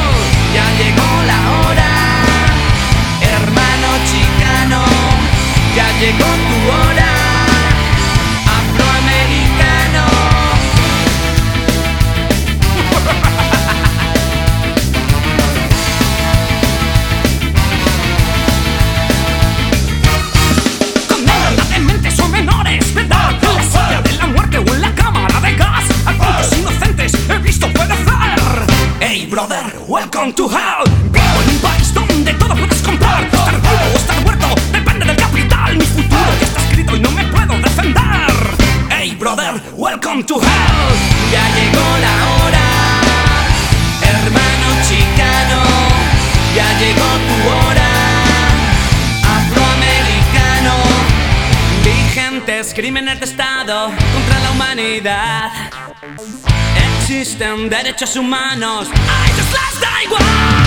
Ya llegó la hora, hermano chicano, ya llegó tu hora, afroamericano. Condenan a dementes o menores, ¿verdad? En la silla de la muerte o en la cámara de gas. A cuantos inocentes he visto perecer. Hey brother, welcome to hell. Vivo en un país donde todo puedes comprar. Estar vivo o estar muerto depende del capital. Mi futuro ya está escrito y no me puedo defender. Hey brother, welcome to hell. Ya llegó la hora, hermano chicano, ya llegó tu hora, afroamericano. Vigentes crímenes de Estado contra la humanidad. Existen derechos humanos, a ellos les da igual.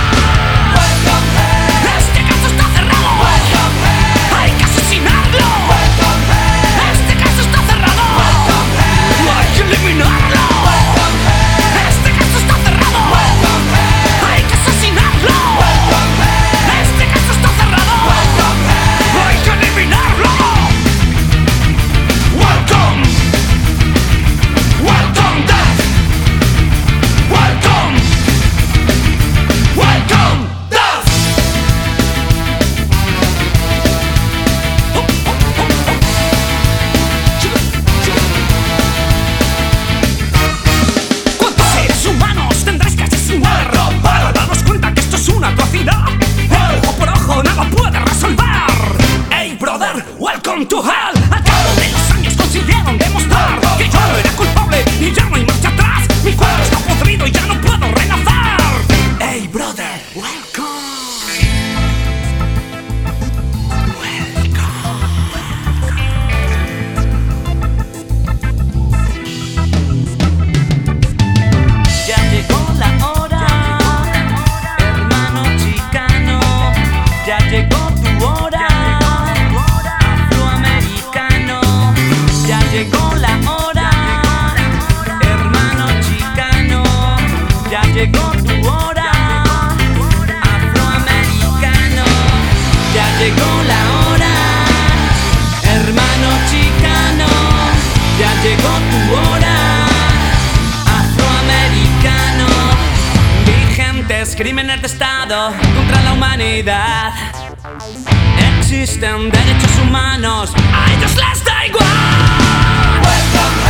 Este caso está cerrado, hay que asesinarlo. Este caso está cerrado, hay que eliminarlo. Este caso está cerrado, hay que asesinarlo. Este caso está cerrado, hay que eliminarlo. Welcome, welcome death. Welcome, welcome death. ¿Cuántos seres humanos tendréis que asesinar para darnos cuenta que esto es una atrocidad? Ojo por ojo nada puede resolver. Hey brother, welcome to hell. Al cabo de los años consiguieron demostrar que yo no era culpable y ya no hay marcha atrás. Mi cuerpo está podrido y ya no puedo renacer. Hey brother, welcome. Ya llegó la hora, hermano chicano, ya llegó tu hora, afroamericano. Ya llegó la hora, hermano chicano, ya llegó tu hora, afroamericano. Ya llegó la hora, hermano chicano, ya llegó tu hora, afroamericano. Vigentes crímenes de Estado contra la humanidad. Existen derechos humanos, a ellos les da igual.